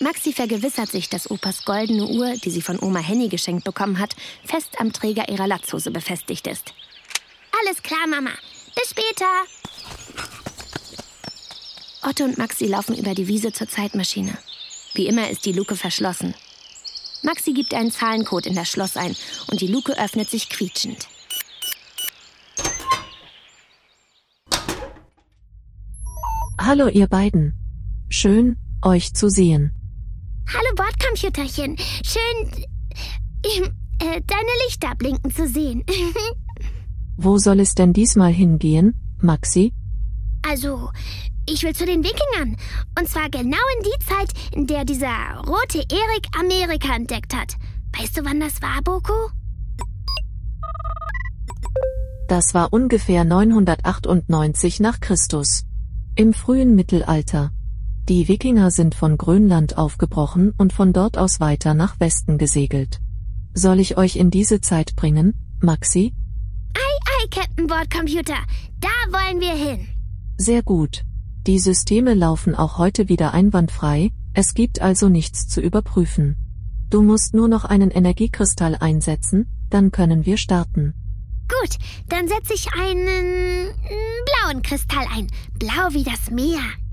Maxi vergewissert sich, dass Opas goldene Uhr, die sie von Oma Henny geschenkt bekommen hat, fest am Träger ihrer Latzhose befestigt ist. Alles klar, Mama. Bis später. Otto und Maxi laufen über die Wiese zur Zeitmaschine. Wie immer ist die Luke verschlossen. Maxi gibt einen Zahlencode in das Schloss ein und die Luke öffnet sich quietschend. Hallo ihr beiden. Schön, euch zu sehen. Hallo Bordcomputerchen. Schön, deine Lichter blinken zu sehen. Wo soll es denn diesmal hingehen, Maxi? Also, ich will zu den Wikingern. Und zwar genau in die Zeit, in der dieser rote Erik Amerika entdeckt hat. Weißt du, wann das war, Boko? Das war ungefähr 998 nach Christus. Im frühen Mittelalter. Die Wikinger sind von Grönland aufgebrochen und von dort aus weiter nach Westen gesegelt. Soll ich euch in diese Zeit bringen, Maxi? Ei, Captain Bordcomputer. Da wollen wir hin. Sehr gut. Die Systeme laufen auch heute wieder einwandfrei, es gibt also nichts zu überprüfen. Du musst nur noch einen Energiekristall einsetzen, dann können wir starten. Gut, dann setze ich einen blauen Kristall ein. Blau wie das Meer.